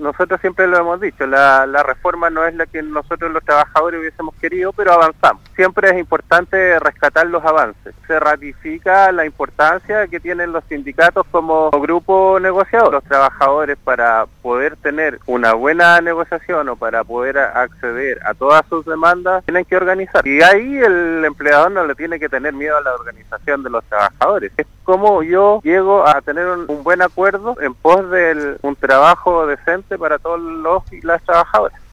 nosotros siempre lo hemos dicho, la reforma no es la que nosotros los trabajadores hubiésemos querido, pero avanzamos. Siempre es importante rescatar los avances. Se ratifica la importancia que tienen los sindicatos como grupo negociador. Los trabajadores, para poder tener una buena negociación o para poder acceder a todas sus demandas, tienen que organizar. Y ahí el empleador no le tiene que tener miedo a la organización de los trabajadores. Es como yo llego a tener un buen acuerdo en pos de un trabajo decente para todos los y las trabajadoras.